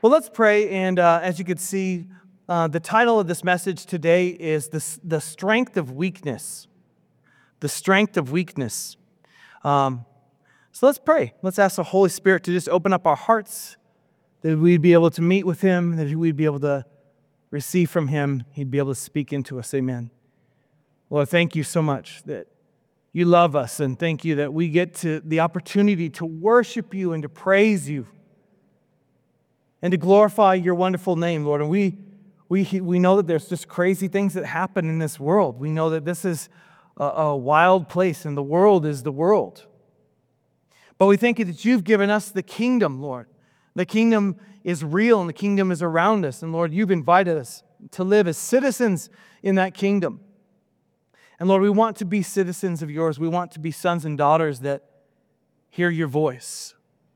Well, let's pray. And as you can see, the title of this message today is the strength of weakness. The strength of weakness. So let's pray. Let's ask the Holy Spirit to just open up our hearts, that we'd be able to meet with Him, that we'd be able to receive from Him. He'd be able to speak into us. Amen. Lord, thank you so much that you love us, and thank you that we get to the opportunity to worship you and to praise you and to glorify your wonderful name, Lord. And we know that there's just crazy things that happen in this world. We know that this is a wild place, and the world is the world. But we thank you that you've given us the kingdom, Lord. The kingdom is real, and the kingdom is around us. And Lord, you've invited us to live as citizens in that kingdom. And Lord, we want to be citizens of yours. We want to be sons and daughters that hear your voice.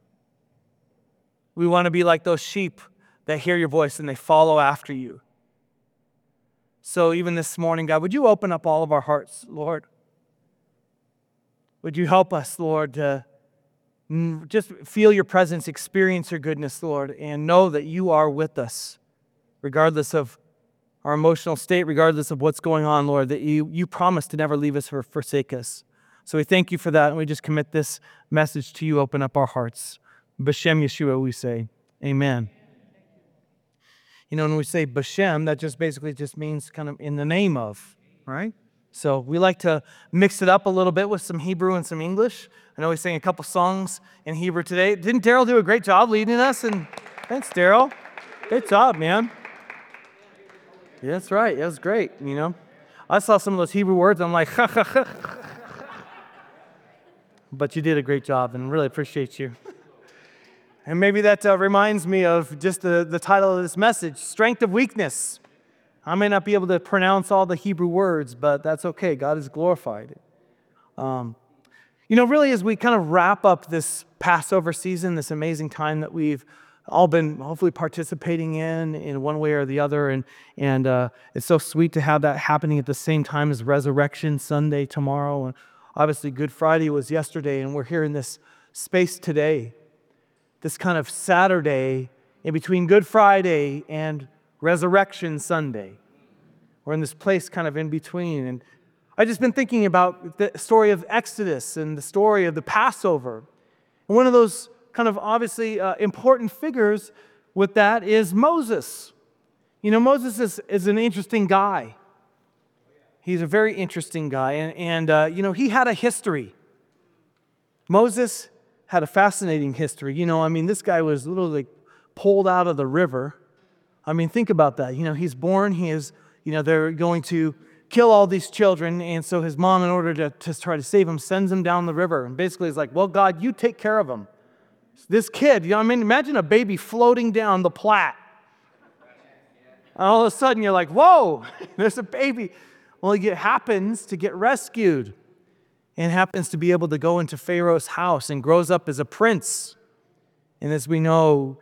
We want to be like those sheep that hear your voice and they follow after you. So even this morning, God, would you open up all of our hearts, Lord? Would you help us, Lord, to just feel your presence, experience your goodness, Lord, and know that you are with us, regardless of our emotional state, regardless of what's going on, Lord, that you promise to never leave us or forsake us. So we thank you for that, and we just commit this message to you. Open up our hearts. B'Shem Yeshua, we say, amen. You know, when we say B'Shem, that just basically just means kind of in the name of, right? So we like to mix it up a little bit with some Hebrew and some English. I know we sang a couple songs in Hebrew today. Didn't Daryl do a great job leading us? And thanks, Daryl. Great job, man. Yeah, that's right. It was great, you know. I saw some of those Hebrew words. I'm like, ha, ha, ha. But you did a great job, and really appreciate you. And maybe that reminds me of just the title of this message, Strength of Weakness. I may not be able to pronounce all the Hebrew words, but that's okay. God is glorified. Really, as we kind of wrap up this Passover season, this amazing time that we've all been hopefully participating in one way or the other, and it's so sweet to have that happening at the same time as Resurrection Sunday tomorrow, and obviously Good Friday was yesterday, and we're here in this space today, this kind of Saturday in between Good Friday and Resurrection Sunday. We're in this place kind of in between, and I've just been thinking about the story of Exodus and the story of the Passover, and one of those kind of obviously important figures with that is Moses. You know, Moses is an interesting guy. He's a very interesting guy, and he had a history. Moses had a fascinating history. This guy was literally pulled out of the river. Think about that. He's born, they're going to kill all these children, and so his mom, in order to try to save him, sends him down the river, and basically is like, well, God, you take care of him. This kid, imagine a baby floating down the Platte. All of a sudden, you're like, whoa, there's a baby. Well, he happens to get rescued and happens to be able to go into Pharaoh's house and grows up as a prince. And as we know,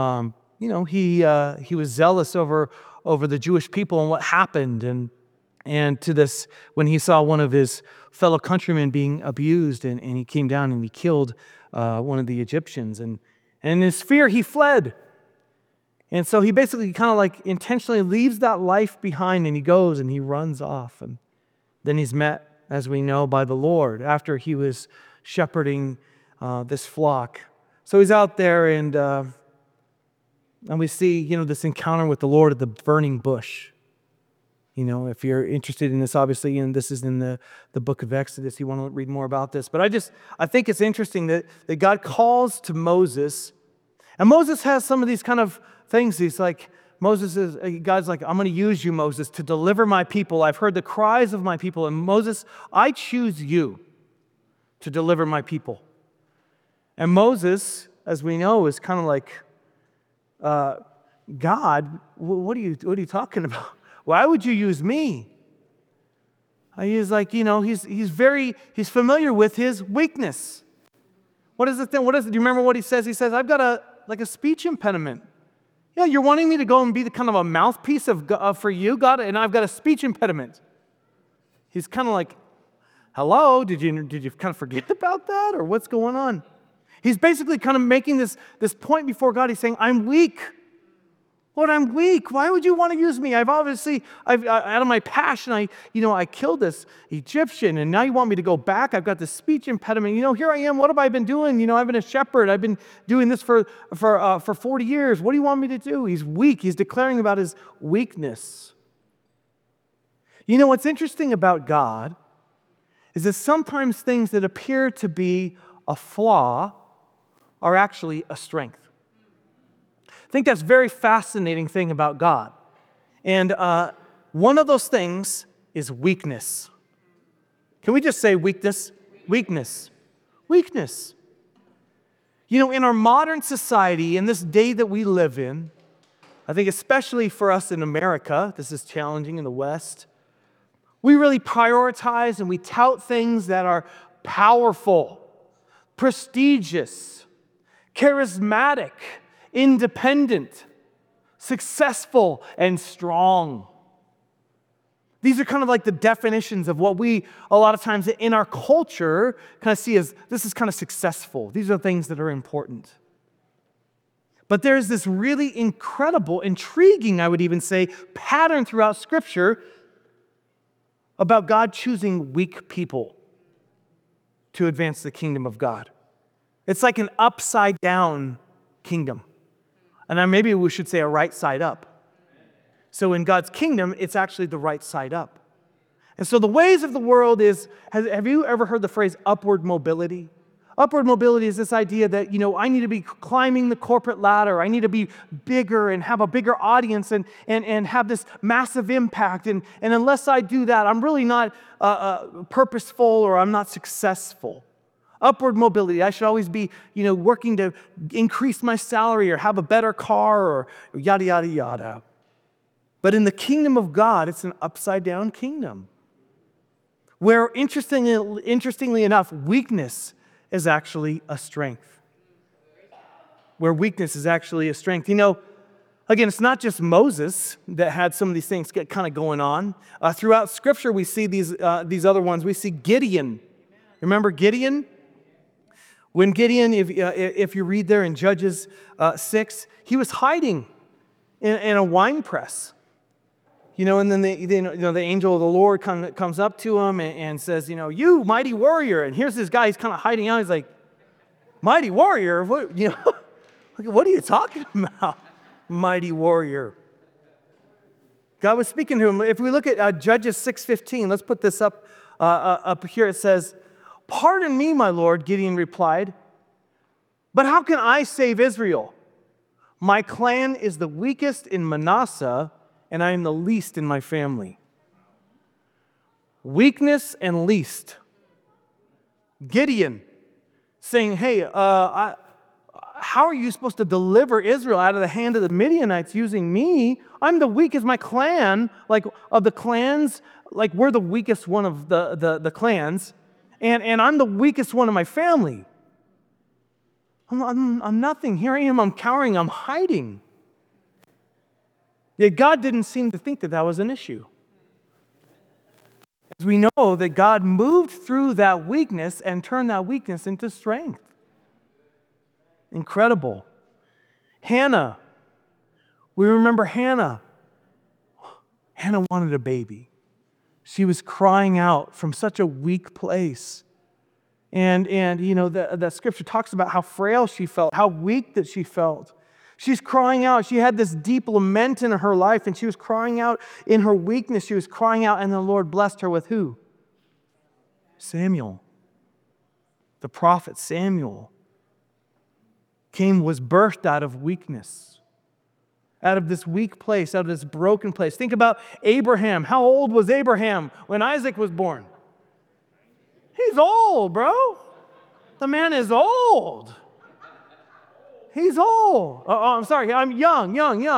he was zealous over the Jewish people and what happened. And to this, when he saw one of his fellow countrymen being abused, and he came down and he killed one of the Egyptians. And in his fear, he fled. And so he basically kind of like intentionally leaves that life behind, and he goes and he runs off. And then he's met, as we know, by the Lord after he was shepherding this flock. So he's out there, and we see, this encounter with the Lord at the burning bush. If you're interested in this, obviously, and this is in the book of Exodus, you want to read more about this. But I think it's interesting that God calls to Moses, and Moses has some of these kind of things. He's like, God's like, I'm going to use you, Moses, to deliver my people. I've heard the cries of my people, and Moses, I choose you to deliver my people. And Moses, as we know, is kind of like, God, what are you talking about? Why would you use me? He's like, he's familiar with his weakness. What is the thing? Do you remember what he says? He says, I've got a speech impediment. Yeah, you're wanting me to go and be the kind of a mouthpiece for you, God, and I've got a speech impediment. He's kind of like, hello, did you kind of forget about that, or what's going on? He's basically kind of making this point before God. He's saying, I'm weak. Lord, I'm weak. Why would you want to use me? Out of my passion, I killed this Egyptian, and now you want me to go back? I've got this speech impediment. Here I am. What have I been doing? I've been a shepherd. I've been doing this for 40 years. What do you want me to do? He's weak. He's declaring about his weakness. What's interesting about God is that sometimes things that appear to be a flaw are actually a strength. I think that's a very fascinating thing about God. And one of those things is weakness. Can we just say weakness? Weakness. Weakness. In our modern society, in this day that we live in, I think especially for us in America, this is challenging in the West, we really prioritize and we tout things that are powerful, prestigious, charismatic, independent, successful, and strong. These are kind of like the definitions of what we, a lot of times in our culture, kind of see as this is kind of successful. These are things that are important. But there's this really incredible, intriguing, I would even say, pattern throughout Scripture about God choosing weak people to advance the kingdom of God. It's like an upside down kingdom. And then maybe we should say a right side up. So in God's kingdom, it's actually the right side up. And so the ways of the world is, have you ever heard the phrase upward mobility? Upward mobility is this idea that, I need to be climbing the corporate ladder. I need to be bigger and have a bigger audience and have this massive impact. And unless I do that, I'm really not purposeful or I'm not successful. Upward mobility. I should always be, working to increase my salary or have a better car or yada, yada, yada. But in the kingdom of God, it's an upside down kingdom where, interestingly enough, weakness is actually a strength. Where weakness is actually a strength. Again, it's not just Moses that had some of these things get kind of going on. Throughout Scripture, we see these other ones. We see Gideon. Remember Gideon? When Gideon, if you read there in Judges 6, he was hiding in a wine press. And then the angel of the Lord comes up to him and says, you mighty warrior. And here's this guy, he's kind of hiding out. He's like, mighty warrior? What are you talking about? Mighty warrior. God was speaking to him. If we look at Judges 6:15, let's put this up here. It says, pardon me, my Lord, Gideon replied, but how can I save Israel? My clan is the weakest in Manasseh, and I am the least in my family. Weakness and least. Gideon saying, hey, how are you supposed to deliver Israel out of the hand of the Midianites using me? I'm the weakest, my clan, of the clans, we're the weakest one of the clans, and I'm the weakest one of my family. I'm nothing. Here I am, I'm cowering, I'm hiding. Yet God didn't seem to think that was an issue. As we know that God moved through that weakness and turned that weakness into strength. Incredible. Hannah. We remember Hannah. Hannah wanted a baby. She was crying out from such a weak place. And the scripture talks about how frail she felt, how weak that she felt. She's crying out. She had this deep lament in her life, and she was crying out in her weakness. She was crying out, and the Lord blessed her with who? Samuel. The prophet Samuel was birthed out of weakness, out of this weak place, out of this broken place. Think about Abraham. How old was Abraham when Isaac was born? He's old, bro. The man is old. He's old. Oh, I'm sorry. I'm young.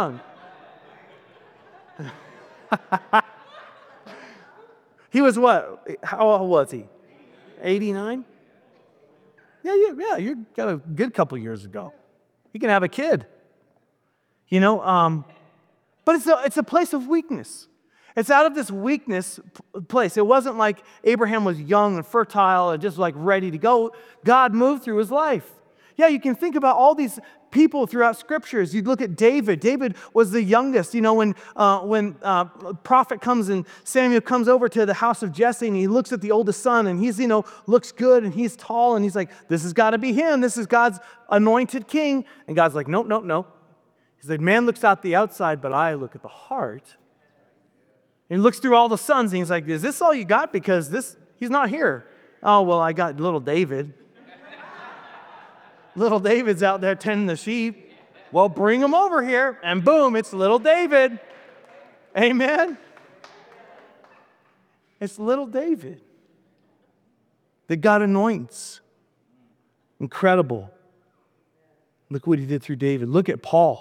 He was what? How old was he? 89? Yeah, you got a good couple years ago. He can have a kid. But it's a place of weakness. It's out of this weakness place. It wasn't like Abraham was young and fertile and just ready to go. God moved through his life. Yeah, you can think about all these people throughout scriptures. You look at David. David was the youngest. When prophet comes and Samuel comes over to the house of Jesse and he looks at the oldest son and he's, looks good and he's tall and he's like, this has got to be him. This is God's anointed king. And God's like, nope, nope, no. He's like, man looks out the outside, but I look at the heart. And he looks through all the sons and he's like, is this all you got? Because he's not here. Oh, well, I got little David. Little David's out there tending the sheep. Well, bring him over here. And boom, it's little David. Amen? It's little David that God anoints. Incredible. Look what he did through David. Look at Paul.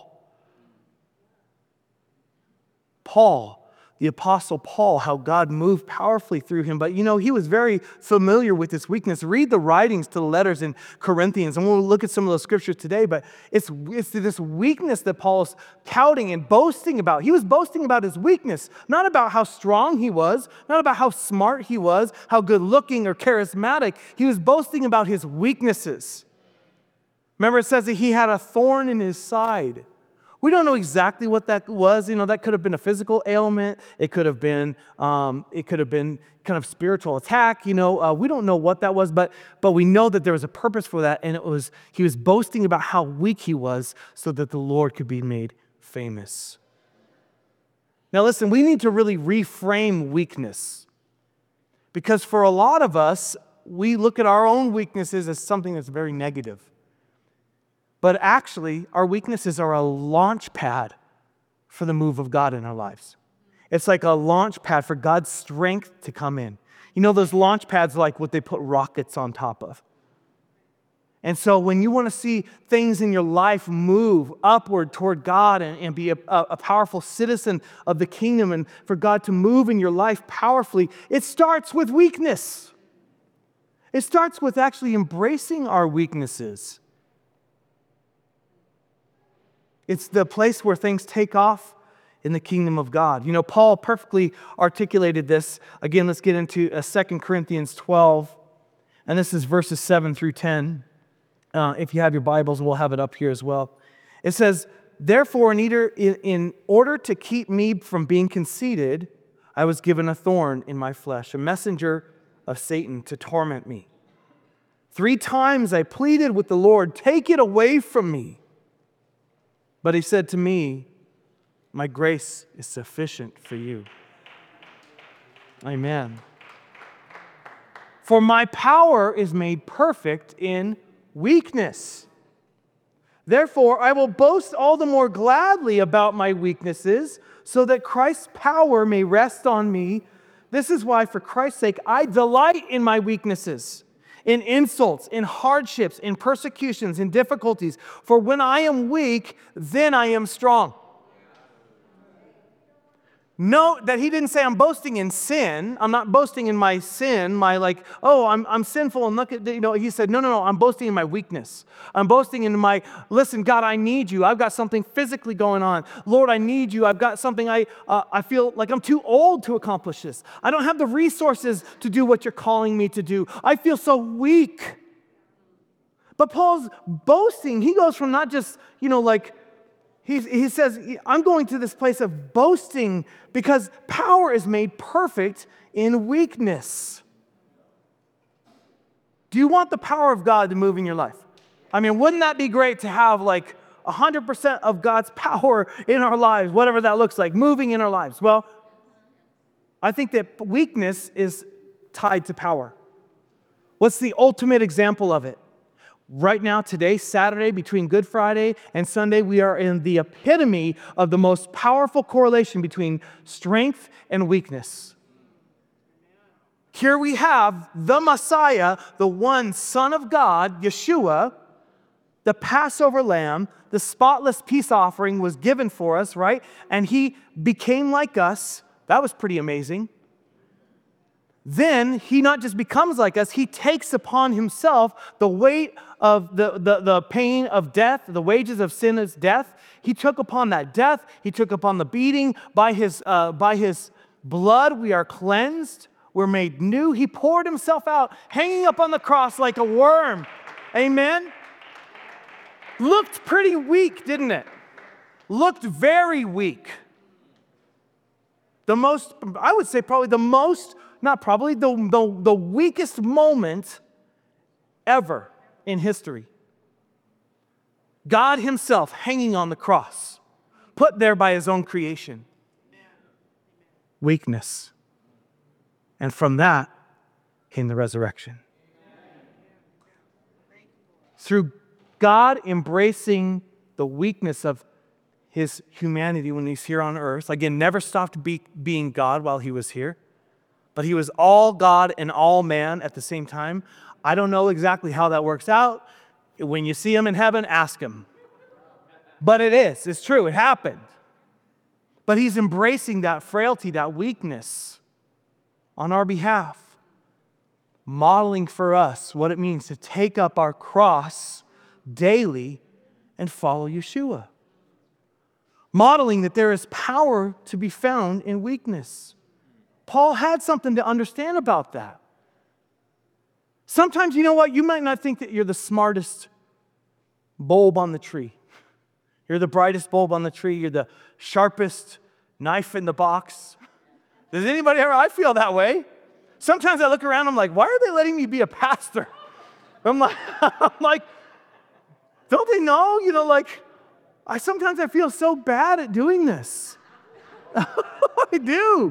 The Apostle Paul, how God moved powerfully through him. But he was very familiar with this weakness. Read the writings to the letters in Corinthians, and we'll look at some of those scriptures today. But it's this weakness that Paul's touting and boasting about. He was boasting about his weakness, not about how strong he was, not about how smart he was, how good looking or charismatic. He was boasting about his weaknesses. Remember, it says that he had a thorn in his side. We don't know exactly what that was. That could have been a physical ailment. It could have been kind of spiritual attack. We don't know what that was, but we know that there was a purpose for that, and he was boasting about how weak he was so that the Lord could be made famous. Now listen, we need to really reframe weakness, because for a lot of us, we look at our own weaknesses as something that's very negative. But actually, our weaknesses are a launch pad for the move of God in our lives. It's like a launch pad for God's strength to come in. Those launch pads are like what they put rockets on top of. And so when you want to see things in your life move upward toward God and be a powerful citizen of the kingdom, and for God to move in your life powerfully, it starts with weakness. It starts with actually embracing our weaknesses. It's the place where things take off in the kingdom of God. Paul perfectly articulated this. Again, let's get into 2 Corinthians 12. And this is verses 7 through 10. If you have your Bibles, we'll have it up here as well. It says, therefore, in order to keep me from being conceited, I was given a thorn in my flesh, a messenger of Satan to torment me. 3 times I pleaded with the Lord, take it away from me. But he said to me, my grace is sufficient for you. Amen. For my power is made perfect in weakness. Therefore, I will boast all the more gladly about my weaknesses, so that Christ's power may rest on me. This is why, for Christ's sake, I delight in my weaknesses, in insults, in hardships, in persecutions, in difficulties. For when I am weak, then I am strong. Note that he didn't say I'm boasting in sin. I'm not boasting in my sin, I'm sinful and look at, he said, no, I'm boasting in my weakness. I'm boasting in listen, God, I need you. I've got something physically going on. Lord, I need you. I've got something I feel like I'm too old to accomplish this. I don't have the resources to do what you're calling me to do. I feel so weak. But Paul's boasting, he goes from not just, He says, I'm going to this place of boasting because power is made perfect in weakness. Do you want the power of God to move in your life? Wouldn't that be great to have 100% of God's power in our lives, whatever that looks like, moving in our lives? Well, I think that weakness is tied to power. What's the ultimate example of it? Right now, today, Saturday, between Good Friday and Sunday, we are in the epitome of the most powerful correlation between strength and weakness. Here we have the Messiah, the one Son of God, Yeshua, the Passover lamb, the spotless peace offering was given for us, right? And he became like us. That was pretty amazing. Then he not just becomes like us, he takes upon himself the weight of the pain of death. The wages of sin is death. He took upon that death. He took upon the beating. By his blood we are cleansed. We're made new. He poured himself out, hanging up on the cross like a worm. Amen? Looked pretty weak, didn't it? Looked very weak. I would say probably the weakest moment ever in history. God himself hanging on the cross, put there by his own creation. Weakness. And from that came the resurrection. Through God embracing the weakness of his humanity when he's here on earth, again, never stopped being God while he was here, but he was all God and all man at the same time. I don't know exactly how that works out. When you see him in heaven, ask him. But it's true, it happened. But he's embracing that frailty, that weakness on our behalf, modeling for us what it means to take up our cross daily and follow Yeshua. Modeling that there is power to be found in weakness. Paul had something to understand about that. Sometimes, you know what? You might not think that you're the smartest bulb on the tree. You're the brightest bulb on the tree. You're the sharpest knife in the box. Does anybody ever? I feel that way. Sometimes I look around, I'm like, why are they letting me be a pastor? I'm like, don't they know? Sometimes I feel so bad at doing this. I do.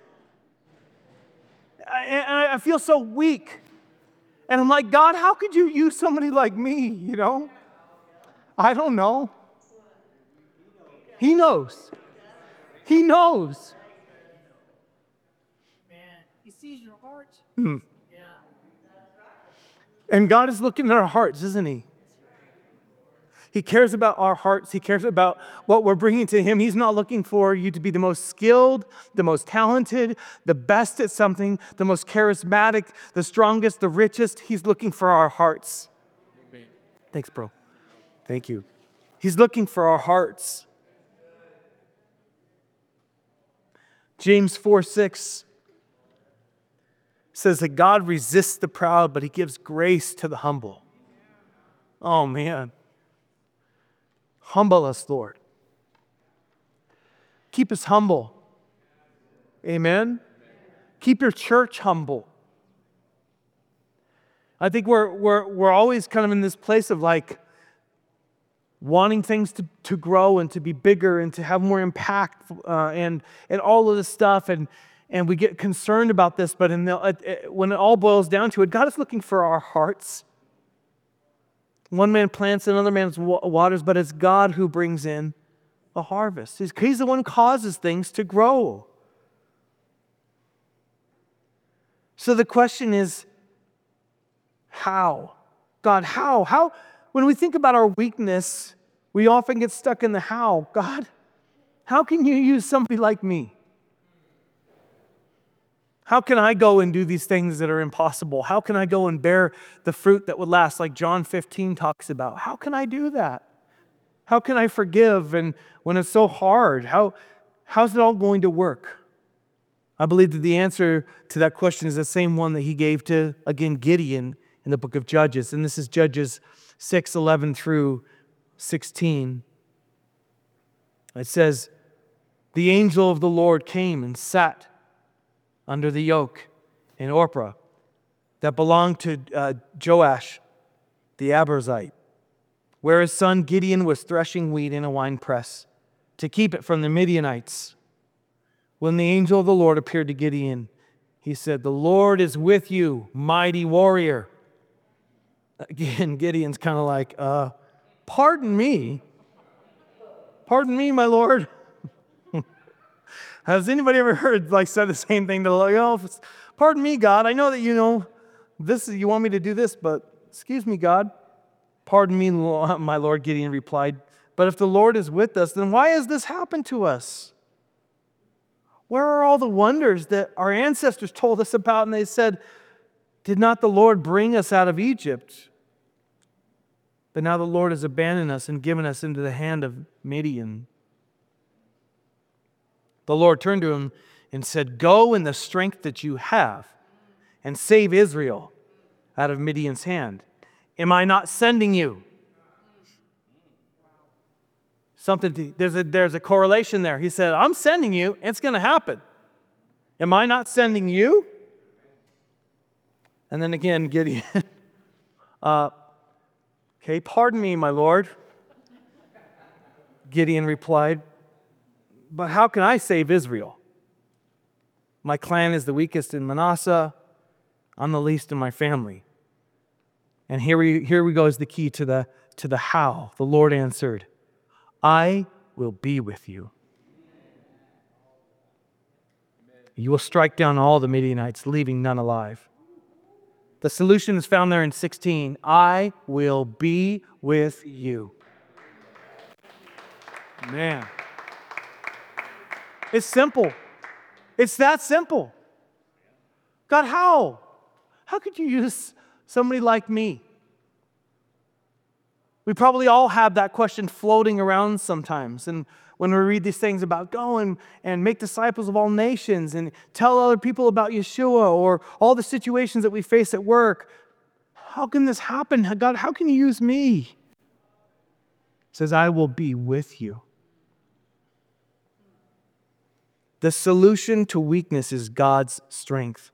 And I feel so weak. And I'm like, God, how could you use somebody like me, I don't know. He knows. He knows. Man, he sees your heart. Hmm. Yeah. And God is looking at our hearts, isn't he? He cares about our hearts. He cares about what we're bringing to him. He's not looking for you to be the most skilled, the most talented, the best at something, the most charismatic, the strongest, the richest. He's looking for our hearts. Amen. Thanks, bro. Thank you. He's looking for our hearts. James 4:6 says that God resists the proud, but he gives grace to the humble. Oh, man. Humble us, Lord. Keep us humble. Amen? Keep your church humble. I think we're always kind of in this place of wanting things to grow and to be bigger and to have more impact and all of this stuff. And we get concerned about this, but when it all boils down to it, God is looking for our hearts. One man plants, another man waters, but it's God who brings in the harvest. He's the one who causes things to grow. So the question is, how? God, how? How? When we think about our weakness, we often get stuck in the how. God, how can you use somebody like me? How can I go and do these things that are impossible? How can I go and bear the fruit that would last, like John 15 talks about? How can I do that? How can I forgive and when it's so hard? How's it all going to work? I believe that the answer to that question is the same one that he gave to, again, Gideon in the book of Judges. And this is Judges 6:11 through 16. It says, the angel of the Lord came and sat under the yoke in Orpah that belonged to Joash the Abiezrite, where his son Gideon was threshing wheat in a winepress to keep it from the Midianites. When the angel of the Lord appeared to Gideon, he said, the Lord is with you, mighty warrior. Again, Gideon's kind of like, pardon me, my Lord. Has anybody ever said the same thing to pardon me, God. I know that you want me to do this, but excuse me, God. Pardon me, my Lord, Gideon replied. But if the Lord is with us, then why has this happened to us? Where are all the wonders that our ancestors told us about? And they said, did not the Lord bring us out of Egypt? But now the Lord has abandoned us and given us into the hand of Midian. The Lord turned to him and said, go in the strength that you have and save Israel out of Midian's hand. Am I not sending you? There's a correlation there. He said, I'm sending you. It's going to happen. Am I not sending you? And then again, Gideon, okay, pardon me, my Lord. Gideon replied, but how can I save Israel? My clan is the weakest in Manasseh. I'm the least in my family. And here we go is the key to the how. The Lord answered, I will be with you. You will strike down all the Midianites, leaving none alive. The solution is found there in 16. I will be with you. Man. It's simple. It's that simple. God, how? How could you use somebody like me? We probably all have that question floating around sometimes. And when we read these things about go and make disciples of all nations and tell other people about Yeshua or all the situations that we face at work, how can this happen? God, how can you use me? He says, I will be with you. The solution to weakness is God's strength.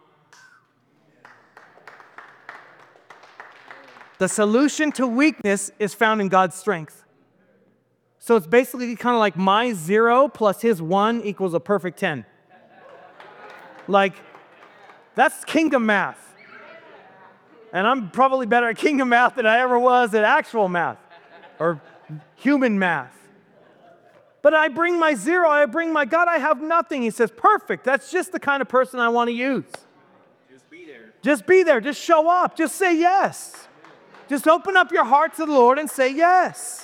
The solution to weakness is found in God's strength. So it's basically kind of like my 0 plus his 1 equals a perfect 10. Like, that's kingdom math. And I'm probably better at kingdom math than I ever was at actual math or human math. But I bring my 0, I bring my God, I have nothing. He says, perfect. That's just the kind of person I want to use. Just be there. Just be there. Just show up. Just say yes. Just open up your heart to the Lord and say yes.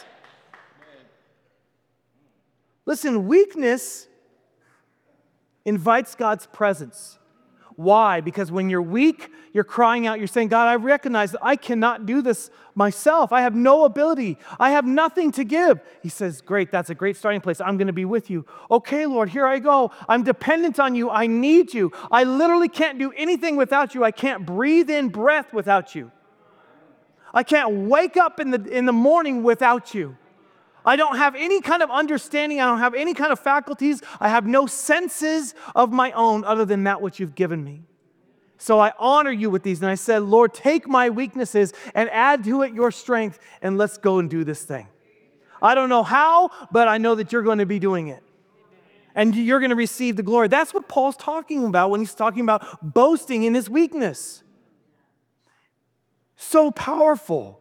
Listen, weakness invites God's presence. Why? Because when you're weak, you're crying out, you're saying, God, I recognize that I cannot do this myself. I have no ability. I have nothing to give. He says, great, that's a great starting place. I'm going to be with you. Okay, Lord, here I go. I'm dependent on you. I need you. I literally can't do anything without you. I can't breathe in breath without you. I can't wake up in the morning without you. I don't have any kind of understanding. I don't have any kind of faculties. I have no senses of my own other than that which you've given me. So I honor you with these. And I said, Lord, take my weaknesses and add to it your strength, and let's go and do this thing. I don't know how, but I know that you're going to be doing it. And you're going to receive the glory. That's what Paul's talking about when he's talking about boasting in his weakness. So powerful.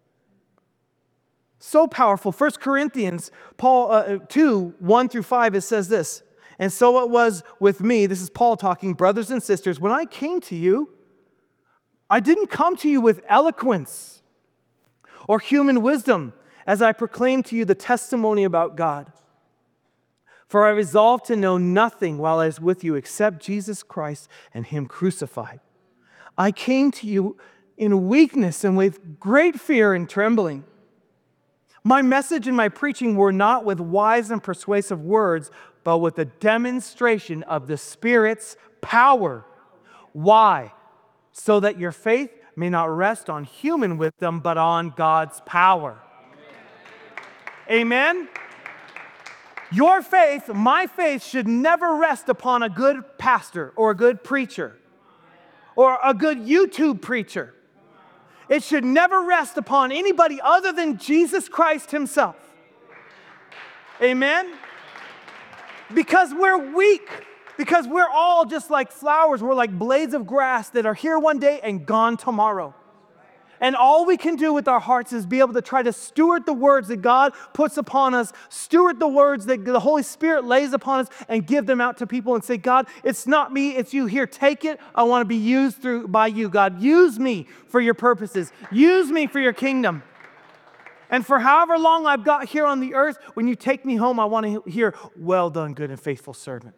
So powerful. 1 Corinthians 2, 1 through 5, it says this. And so it was with me, this is Paul talking, brothers and sisters, when I came to you, I didn't come to you with eloquence or human wisdom as I proclaimed to you the testimony about God. For I resolved to know nothing while I was with you except Jesus Christ and Him crucified. I came to you in weakness and with great fear and trembling. My message and my preaching were not with wise and persuasive words, but with a demonstration of the Spirit's power. Why? So that your faith may not rest on human wisdom, but on God's power. Amen? Your faith, my faith, should never rest upon a good pastor or a good preacher or a good YouTube preacher. It should never rest upon anybody other than Jesus Christ Himself. Amen? Because we're weak. Because we're all just like flowers. We're like blades of grass that are here one day and gone tomorrow. And all we can do with our hearts is be able to try to steward the words that God puts upon us, steward the words that the Holy Spirit lays upon us, and give them out to people and say, God, it's not me, it's you. Here, take it. I want to be used by you, God. Use me for your purposes. Use me for your kingdom. And for however long I've got here on the earth, when you take me home, I want to hear, well done, good and faithful servant.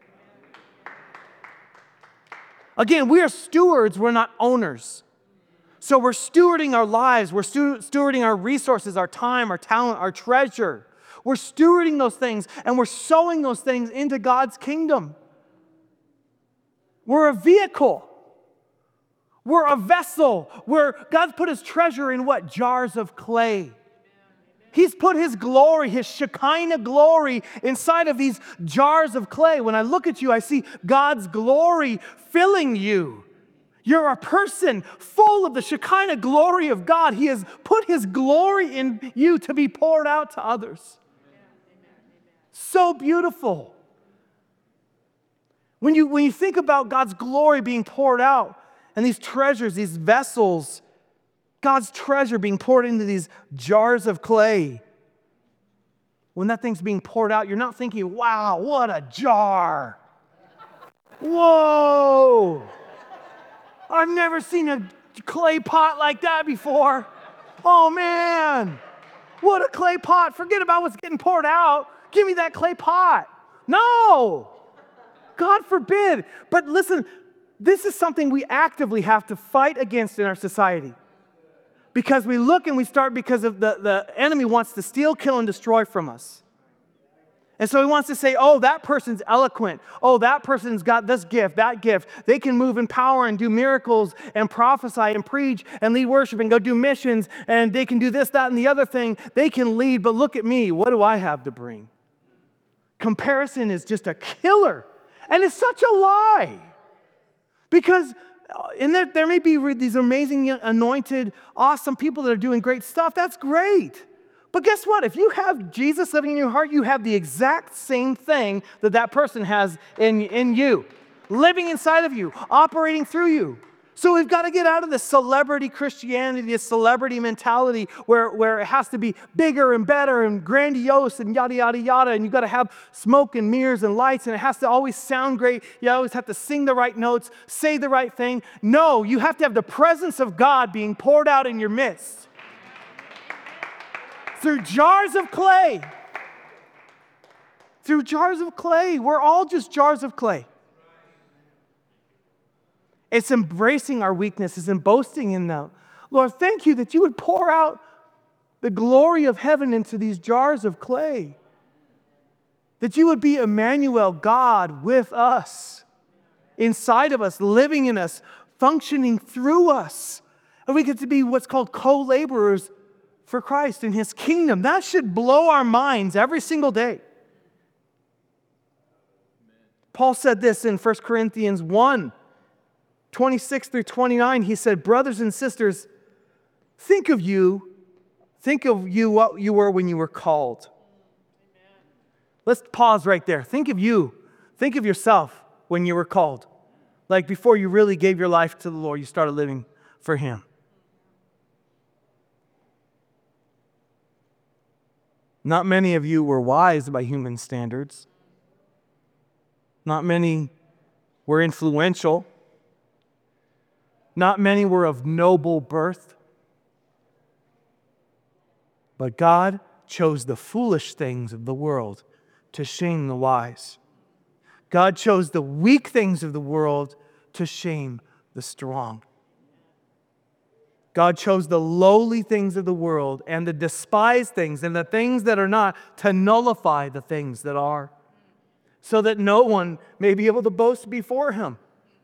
Again, we are stewards, we're not owners. So we're stewarding our lives, we're stewarding our resources, our time, our talent, our treasure. We're stewarding those things, and we're sowing those things into God's kingdom. We're a vehicle. We're a vessel where God's put His treasure in what? Jars of clay. He's put His glory, His Shekinah glory inside of these jars of clay. When I look at you, I see God's glory filling you. You're a person full of the Shekinah glory of God. He has put His glory in you to be poured out to others. So beautiful. When you think about God's glory being poured out and these treasures, these vessels, God's treasure being poured into these jars of clay, when that thing's being poured out, you're not thinking, wow, what a jar. Whoa. I've never seen a clay pot like that before. Oh man, what a clay pot. Forget about what's getting poured out. Give me that clay pot. No, God forbid. But listen, this is something we actively have to fight against in our society. Because we look and we start because of the enemy wants to steal, kill, and destroy from us. And so he wants to say, oh, that person's eloquent. Oh, that person's got this gift, that gift. They can move in power and do miracles and prophesy and preach and lead worship and go do missions. And they can do this, that, and the other thing. They can lead, but look at me. What do I have to bring? Comparison is just a killer. And it's such a lie. Because there may be these amazing, anointed, awesome people that are doing great stuff. That's great. But guess what? If you have Jesus living in your heart, you have the exact same thing that person has in you, living inside of you, operating through you. So we've got to get out of this celebrity Christianity, this celebrity mentality where it has to be bigger and better and grandiose and yada, yada, yada. And you've got to have smoke and mirrors and lights, and it has to always sound great. You always have to sing the right notes, say the right thing. No, you have to have the presence of God being poured out in your midst. Through jars of clay. Through jars of clay. We're all just jars of clay. It's embracing our weaknesses and boasting in them. Lord, thank you that you would pour out the glory of heaven into these jars of clay. That you would be Emmanuel, God with us, inside of us, living in us, functioning through us. And we get to be what's called co-laborers for Christ in His kingdom. That should blow our minds every single day. Paul said this in 1 Corinthians 1, 26 through 29. He said, brothers and sisters, think of you what you were when you were called. Let's pause right there. Think of you. Think of yourself when you were called. Like before you really gave your life to the Lord, you started living for Him. Not many of you were wise by human standards. Not many were influential. Not many were of noble birth. But God chose the foolish things of the world to shame the wise. God chose the weak things of the world to shame the strong. God chose the lowly things of the world and the despised things and the things that are not to nullify the things that are, so that no one may be able to boast before Him.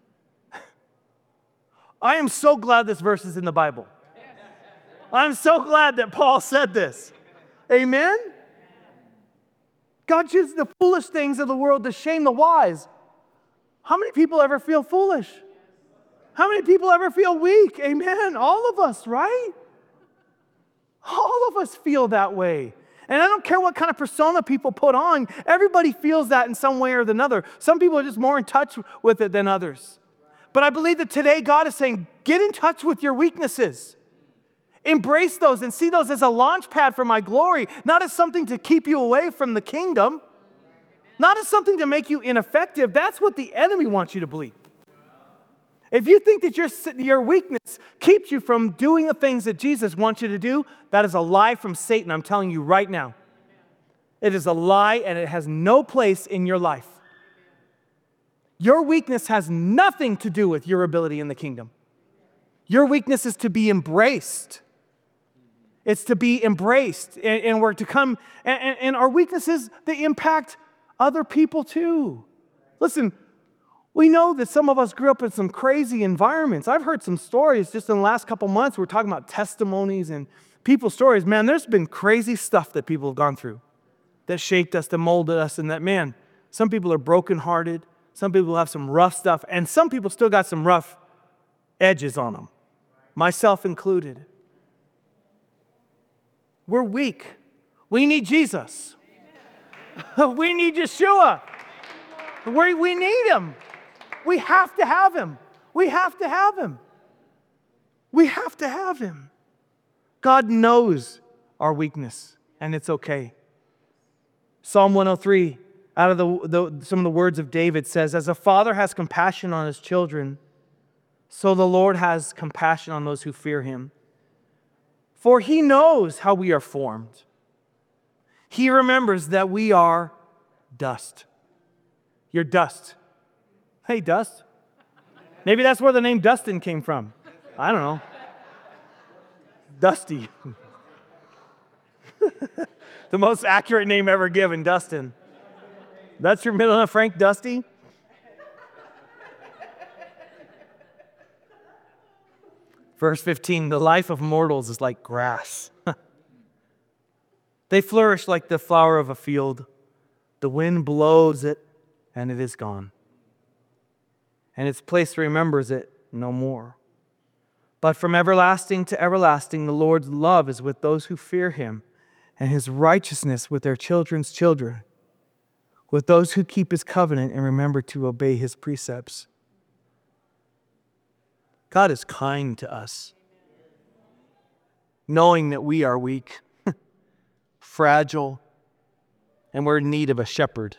I am so glad this verse is in the Bible. I'm so glad that Paul said this. Amen? God chose the foolish things of the world to shame the wise. How many people ever feel foolish? How many people ever feel weak? Amen. All of us, right? All of us feel that way. And I don't care what kind of persona people put on. Everybody feels that in some way or another. Some people are just more in touch with it than others. But I believe that today God is saying, get in touch with your weaknesses. Embrace those and see those as a launch pad for my glory, not as something to keep you away from the kingdom, not as something to make you ineffective. That's what the enemy wants you to believe. If you think that your weakness keeps you from doing the things that Jesus wants you to do, that is a lie from Satan, I'm telling you right now. It is a lie, and it has no place in your life. Your weakness has nothing to do with your ability in the kingdom. Your weakness is to be embraced. It's to be embraced, and we're to come, and our weaknesses, they impact other people too. Listen, we know that some of us grew up in some crazy environments. I've heard some stories just in the last couple months. We're talking about testimonies and People's stories, man, there's been crazy stuff that people have gone through that shaped us, that molded us, and that, man, some people are brokenhearted, some people have some rough stuff, and some people still got some rough edges on them, myself included. We're weak. We need Jesus. We need Yeshua. We need Him. We have to have Him. We have to have Him. We have to have Him. God knows our weakness, and it's okay. Psalm 103, out of some of the words of David says, as a father has compassion on his children, so the Lord has compassion on those who fear Him. For He knows how we are formed. He remembers that we are dust. You're dust. Hey, dust. Maybe that's where the name Dustin came from. I don't know. Dusty. The most accurate name ever given, Dustin. That's your middle name, Frank Dusty? Verse 15, the life of mortals is like grass. They flourish like the flower of a field. The wind blows it, and it is gone. And its place remembers it no more. But from everlasting to everlasting, the Lord's love is with those who fear Him, and His righteousness with their children's children, with those who keep His covenant and remember to obey His precepts. God is kind to us, knowing that we are weak, fragile, and we're in need of a shepherd.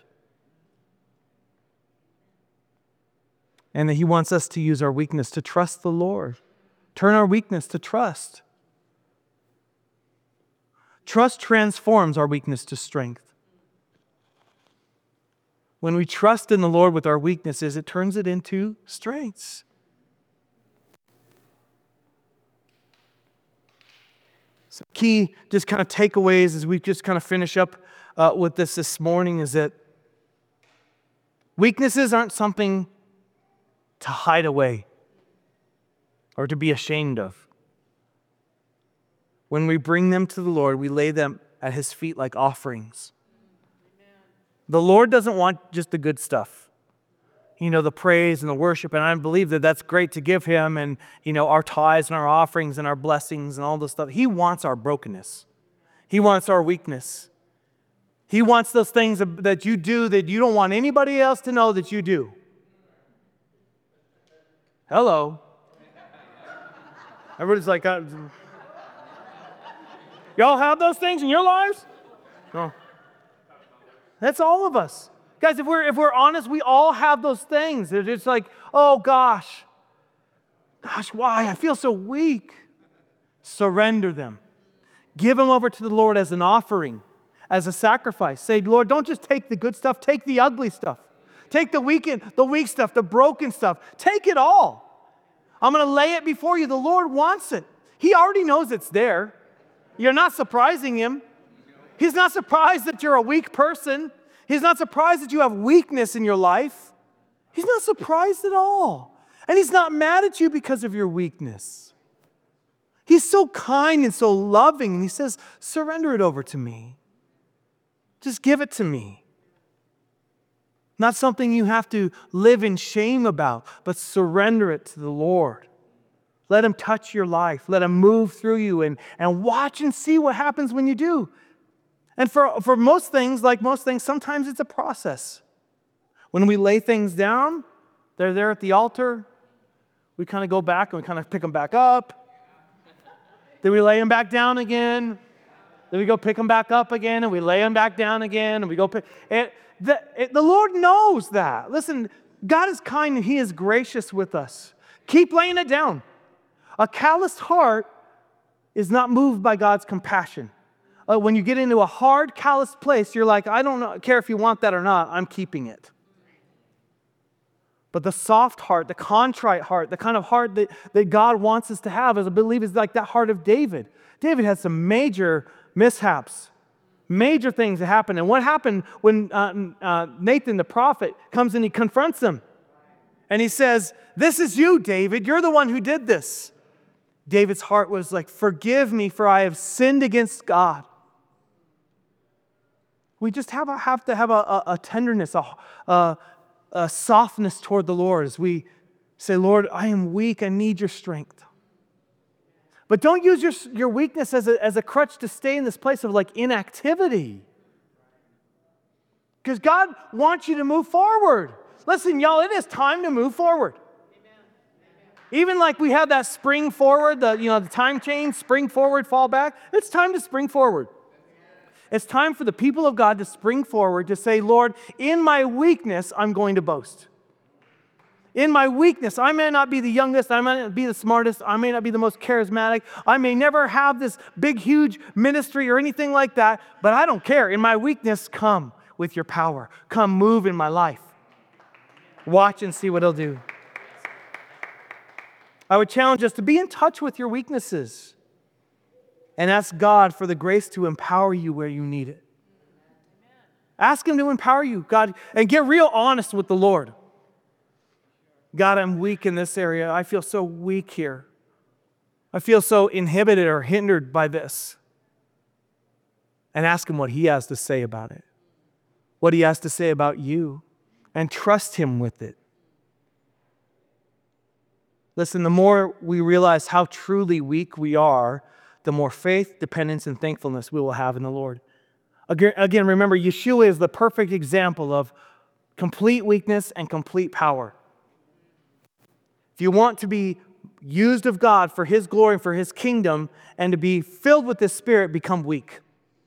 And that He wants us to use our weakness to trust the Lord. Turn our weakness to trust. Trust transforms our weakness to strength. When we trust in the Lord with our weaknesses, it turns it into strengths. So key just kind of takeaways as we just kind of finish up with this morning is that weaknesses aren't something to hide away or to be ashamed of. When we bring them to the Lord, we lay them at His feet like offerings. The Lord doesn't want just the good stuff. The praise and the worship, and I believe that that's great to give Him, and, our tithes and our offerings and our blessings and all this stuff. He wants our brokenness. He wants our weakness. He wants those things that you do that you don't want anybody else to know that you do. Hello. Everybody's like, y'all have those things in your lives? No. That's all of us. Guys, if we're honest, we all have those things. It's like, oh gosh, why? I feel so weak. Surrender them. Give them over to the Lord as an offering, as a sacrifice. Say, Lord, don't just take the good stuff, take the ugly stuff. Take the weak stuff, the broken stuff. Take it all. I'm going to lay it before you. The Lord wants it. He already knows it's there. You're not surprising Him. He's not surprised that you're a weak person. He's not surprised that you have weakness in your life. He's not surprised at all. And He's not mad at you because of your weakness. He's so kind and so loving, and He says, surrender it over to me. Just give it to me. Not something you have to live in shame about, but surrender it to the Lord. Let Him touch your life. Let Him move through you, and watch and see what happens when you do. And for most things, sometimes it's a process. When we lay things down, they're there at the altar. We kind of go back and we kind of pick them back up. Then we lay them back down again. Then we go pick them back up again, and we lay them back down again, and we go pick. The Lord knows that. Listen, God is kind and He is gracious with us. Keep laying it down. A calloused heart is not moved by God's compassion. When you get into a hard, calloused place, you're like, I don't care if you want that or not, I'm keeping it. But the soft heart, the contrite heart, the kind of heart that God wants us to have, as I believe, is like that heart of David. David had some major mishaps, major things that happened. And what happened when Nathan the prophet comes and he confronts him? And he says, this is you, David. You're the one who did this. David's heart was like, forgive me, for I have sinned against God. We just have to have a tenderness, a softness toward the Lord as we say, Lord, I am weak. I need your strength. But don't use your weakness as a crutch to stay in this place of like inactivity. Because God wants you to move forward. Listen, y'all, it is time to move forward. Even like we have that spring forward, the time change, spring forward, fall back. It's time to spring forward. It's time for the people of God to spring forward to say, Lord, in my weakness, I'm going to boast. In my weakness, I may not be the youngest, I may not be the smartest, I may not be the most charismatic, I may never have this big, huge ministry or anything like that, but I don't care. In my weakness, come with your power. Come move in my life. Watch and see what He'll do. I would challenge us to be in touch with your weaknesses and ask God for the grace to empower you where you need it. Ask Him to empower you, God, and get real honest with the Lord. God, I'm weak in this area. I feel so weak here. I feel so inhibited or hindered by this. And ask Him what He has to say about it, what He has to say about you, and trust Him with it. Listen, the more we realize how truly weak we are, the more faith, dependence, and thankfulness we will have in the Lord. Again, remember, Yeshua is the perfect example of complete weakness and complete power. If you want to be used of God for His glory and for His kingdom and to be filled with His Spirit, become weak.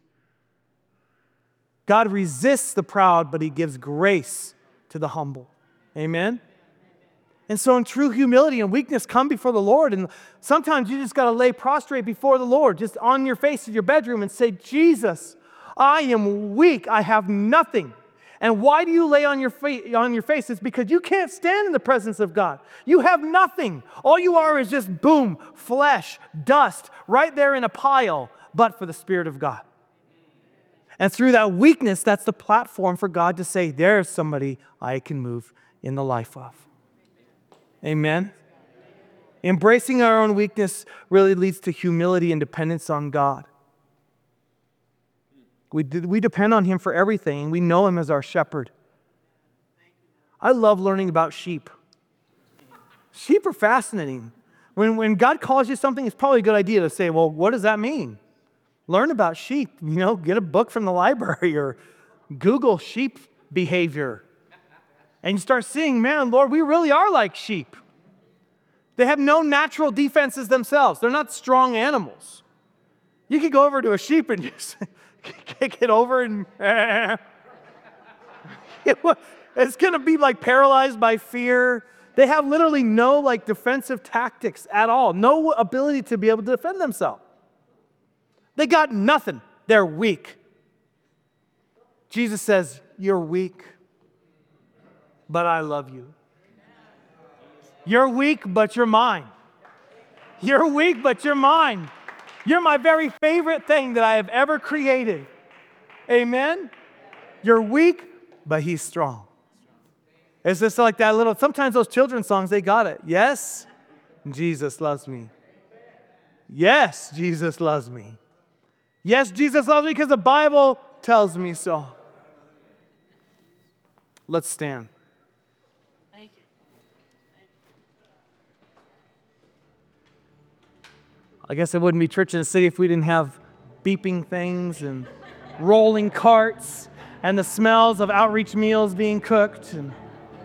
God resists the proud, but He gives grace to the humble. Amen? And so in true humility and weakness, come before the Lord. And sometimes you just got to lay prostrate before the Lord, just on your face in your bedroom and say, Jesus, I am weak. I have nothing. And why do you lay on your face? It's because you can't stand in the presence of God. You have nothing. All you are is just boom, flesh, dust, right there in a pile, but for the Spirit of God. And through that weakness, that's the platform for God to say, there's somebody I can move in the life of. Amen? Embracing our own weakness really leads to humility and dependence on God. We depend on Him for everything. We know Him as our shepherd. I love learning about sheep. Sheep are fascinating. When God calls you something, it's probably a good idea to say, well, what does that mean? Learn about sheep. Get a book from the library or Google sheep behavior. And you start seeing, man, Lord, we really are like sheep. They have no natural defenses themselves. They're not strong animals. You could go over to a sheep and just kick it over and it's going to be like paralyzed by fear. They have literally no defensive tactics at all. No ability to be able to defend themselves. They got nothing. They're weak. Jesus says, you're weak, but I love you. You're weak, but you're mine. You're weak, but you're mine. You're my very favorite thing that I have ever created. Amen? You're weak, but He's strong. It's just like that little, sometimes those children's songs, they got it. Yes, Jesus loves me. Yes, Jesus loves me. Yes, Jesus loves me because the Bible tells me so. Let's stand. I guess it wouldn't be church in the city if we didn't have beeping things and rolling carts and the smells of outreach meals being cooked. And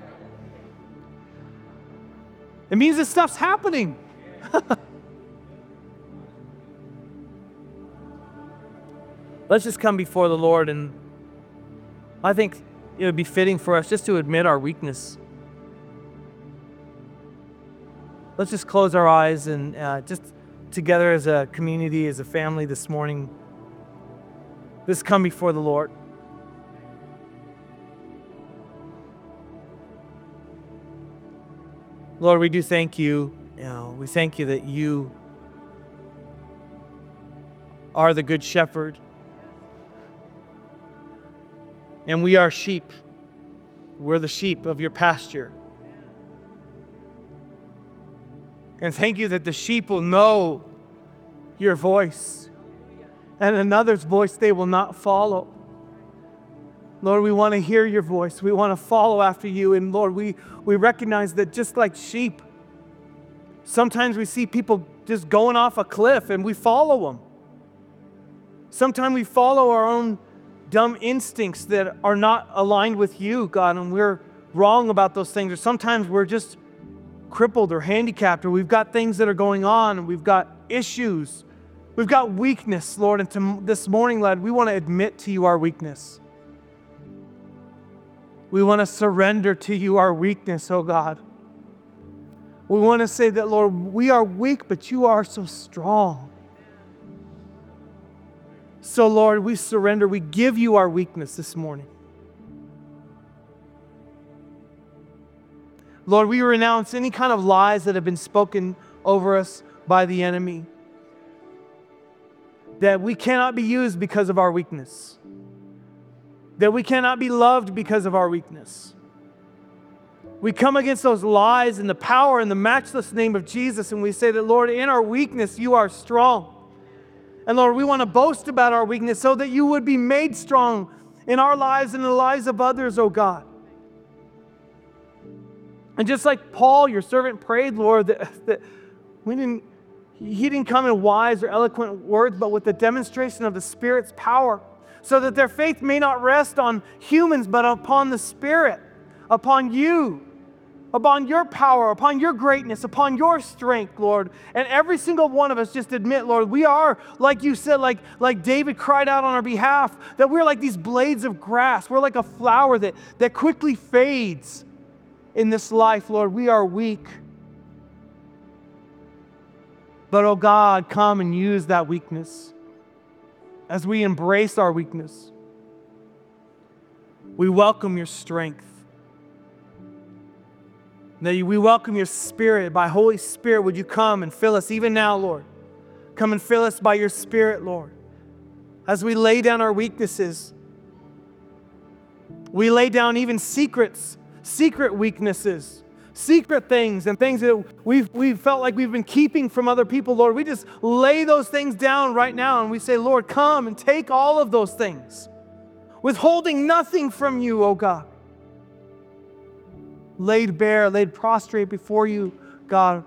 it means this stuff's happening. Let's just come before the Lord, and I think it would be fitting for us just to admit our weakness. Let's just close our eyes and just together as a community, as a family this morning, let's come before the Lord. Lord, we do thank you. We thank you that you are the good shepherd. And we are sheep. We're the sheep of your pasture. And thank you that the sheep will know your voice, and another's voice they will not follow. Lord, we want to hear your voice. We want to follow after you. And Lord, we recognize that just like sheep, sometimes we see people just going off a cliff and we follow them. Sometimes we follow our own dumb instincts that are not aligned with you, God, and we're wrong about those things. Or sometimes we're just crippled or handicapped, or we've got things that are going on, and we've got issues. We've got weakness, Lord. And this morning, Lord, we want to admit to you our weakness. We want to surrender to you our weakness, oh God. We want to say that, Lord, we are weak, but you are so strong. So, Lord, we surrender. We give you our weakness this morning. Lord, we renounce any kind of lies that have been spoken over us by the enemy. That we cannot be used because of our weakness. That we cannot be loved because of our weakness. We come against those lies in the power and the matchless name of Jesus, and we say that, Lord, in our weakness, you are strong. And Lord, we want to boast about our weakness so that you would be made strong in our lives and in the lives of others, oh God. And just like Paul, your servant, prayed, Lord, that he didn't come in wise or eloquent words, but with the demonstration of the Spirit's power, so that their faith may not rest on humans, but upon the Spirit, upon you, upon your power, upon your greatness, upon your strength, Lord. And every single one of us just admit, Lord, we are, like you said, like David cried out on our behalf, that we're like these blades of grass. We're like a flower that quickly fades in this life, Lord. We are weak. But, oh God, come and use that weakness. As we embrace our weakness, we welcome your strength. That we welcome your Spirit. By Holy Spirit, would you come and fill us even now, Lord? Come and fill us by your Spirit, Lord. As we lay down our weaknesses, we lay down even secret weaknesses, secret things, and things that we've felt like we've been keeping from other people, Lord. We just lay those things down right now, and we say, Lord, come and take all of those things, withholding nothing from you, oh God. Laid bare, laid prostrate before you, God.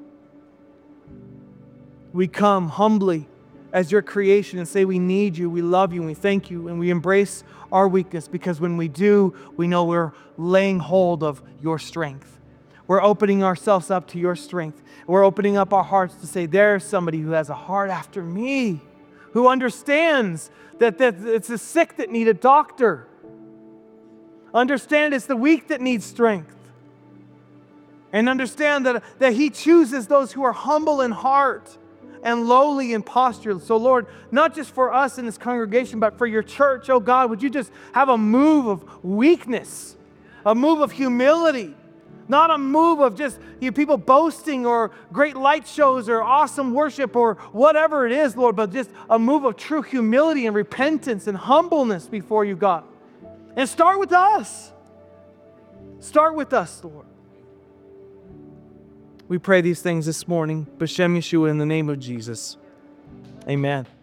We come humbly as your creation and say we need you, we love you, and we thank you, and we embrace our weakness, because when we do, we know we're laying hold of your strength. We're opening ourselves up to your strength. We're opening up our hearts to say, there's somebody who has a heart after me, who understands that it's the sick that need a doctor. Understand it's the weak that need strength. And understand that he chooses those who are humble in heart and lowly in posture. So, Lord, not just for us in this congregation, but for your church, oh God, would you just have a move of weakness, a move of humility, not a move of just people boasting or great light shows or awesome worship or whatever it is, Lord, but just a move of true humility and repentance and humbleness before you, God. And start with us. Start with us, Lord. We pray these things this morning. B'Shem Yeshua, in the name of Jesus. Amen.